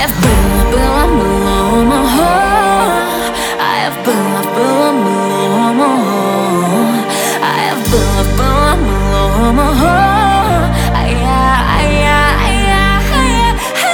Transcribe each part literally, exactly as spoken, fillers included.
я вбила, вбила милого мого, а я вбила, вбила милого мого, а я вбила, вбила милого мого, а я, а я, а я, а я, а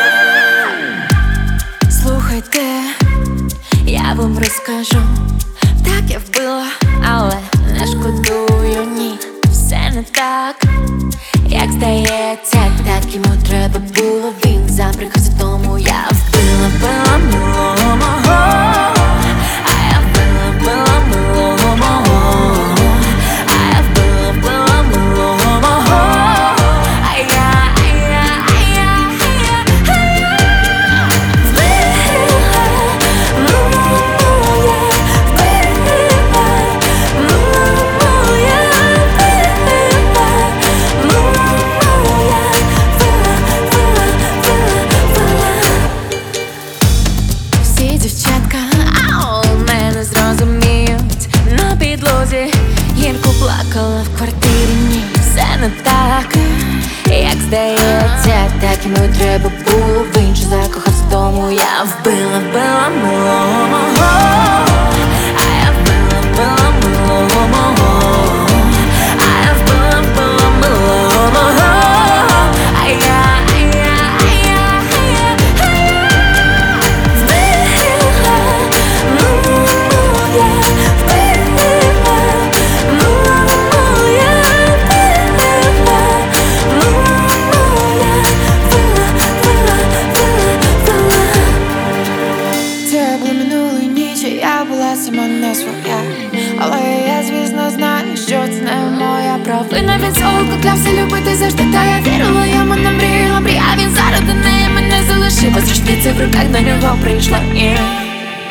я. Слухайте, я вам розкажу. Так я вбила, але не шкодую, ні. Все не так, як здається, так йому треба було. Він забрехався, тому я вбила, вбила милого мого, а я вбила, вбила милого мого, а я вбила, вбила милого мого, а я, а я, а я, а я, а я вбила милого моя, вбила милого моя, вбила милого моя, вбила, вбила, вбила, вбила. Всі дівчатка, а у мене зрозуміють. На підлозі гірко плакала в квартирі. Ні, все не так, як здається, так йому треба було. Він же закохався, тому я вбила, вбила милого мого, а я вбила, вбила милого мого, а я вбила, вбила милого мого, а я, а я, а я, а я, а я вбила милого моя, вбила милого моя, вбила милого моя, вбила, вбила, вбила, вбила. Це було минулої нічі, я була сама не своя, але я, звісно, знаю, що це не моя провина. Він солодко клявся любити завжди, та я вірила йому, не мріяла мрій. А він заради неї мене залишив, а зручниці в руках до нього прийшла. І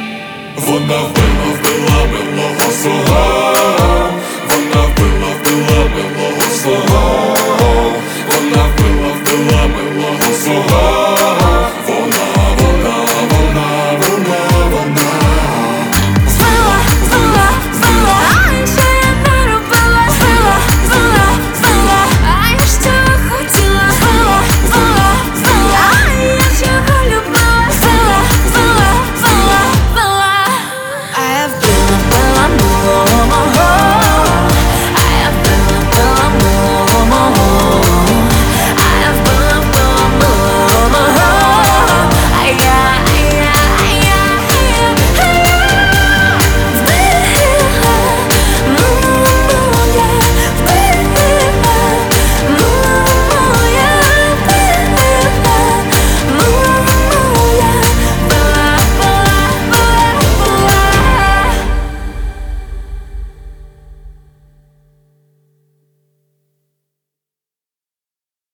вона вбила, вбила милого свого, вона вбила, вбила